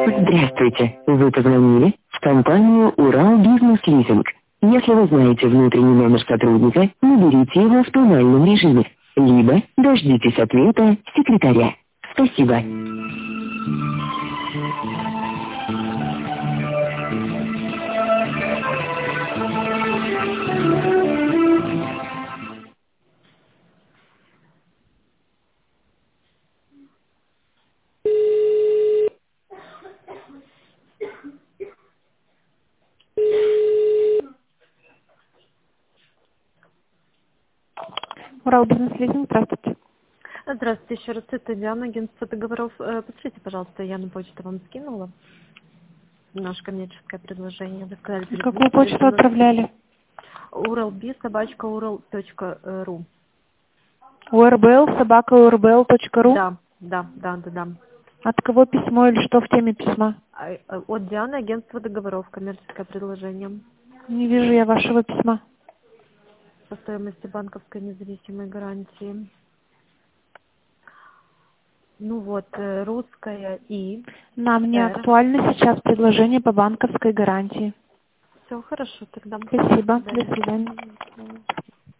Здравствуйте! Вы позвонили в компанию «Урал Бизнес Лизинг». Если вы знаете внутренний номер сотрудника, наберите его в тональном режиме, либо дождитесь ответа секретаря. Спасибо. Урал Бизнес Лизинг, здравствуйте. Здравствуйте, еще раз. Это Диана, агентство договоров. Подскажите, пожалуйста, я на почту вам скинула наше коммерческое предложение. Вы сказали, Какую почту отправляли? uralb@ural.ru. urbl@urbl.ru. Да. От кого письмо или что в теме письма? От Дианы, агентство договоров, коммерческое предложение. Не вижу я вашего письма. По стоимости банковской независимой гарантии. Ну вот, русская и Нам не Р. актуально сейчас предложение по банковской гарантии. Все хорошо, тогда. Спасибо. До До свидания. свидания.